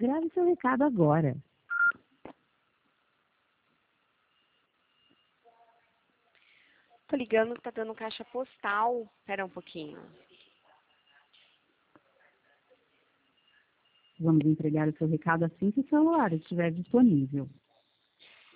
Grave seu recado agora. Tô ligando que tá dando caixa postal. Espera um pouquinho. Vamos entregar o seu recado assim que o celular estiver disponível.